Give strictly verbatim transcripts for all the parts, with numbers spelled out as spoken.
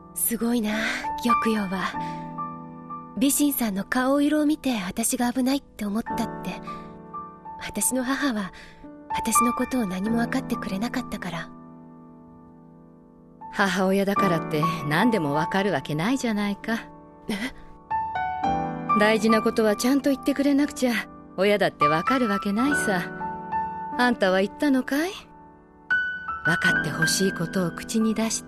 すごいな、玉葉は。美人さんの顔色を見て私が危ないって思ったって。私の母は私のことを何も分かってくれなかったから。 母親だからって何でも分かるわけないじゃないか。 え？ 大事なことはちゃんと言ってくれなくちゃ親だって分かるわけないさ。あんたは言ったのかい？分かってほしいことを口に出して。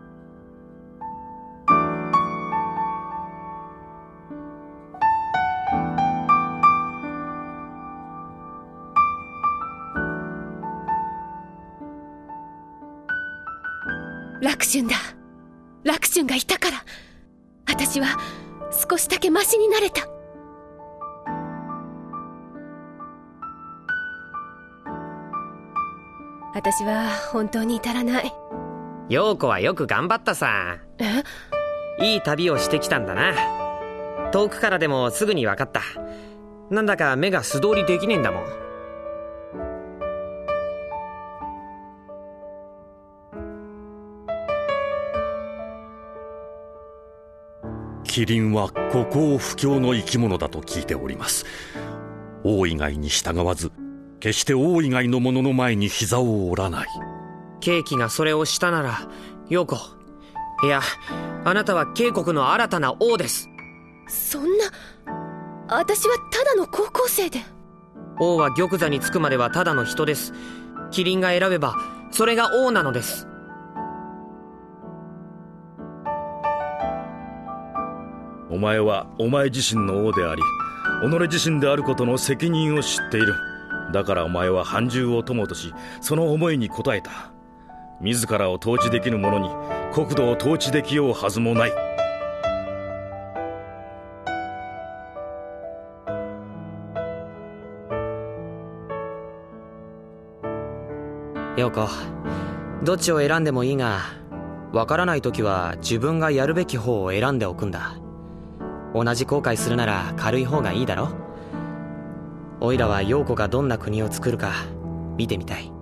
楽春だ。楽春がいたから私は少しだけマシになれた。私は本当に至らない。 陽子はよく頑張ったさ。 え？ いい旅をしてきたんだな。遠くからでもすぐに分かった。なんだか目が素通りできねえんだもん。 キリンは孤高不況の生き物だと聞いております。王以外に従わず、決して王以外の者の前に膝を折らない。 ケーキがそれをしたなら、陽子、いや、あなたは渓谷の新たな王です。 そんな、私はただの高校生で。 王は玉座に着くまではただの人です。キリンが選べばそれが王なのです。 お前はお前自身の王であり、己自身であることの責任を知っている。だからお前は藩中を友とし、その思いに応えた。自らを統治できぬ者に国土を統治できようはずもない。 陽子、どっちを選んでもいいが、わからないときは自分がやるべき方を選んでおくんだ。同じ後悔するなら軽い方がいいだろ。おいらは陽子がどんな国を作るか見てみたい。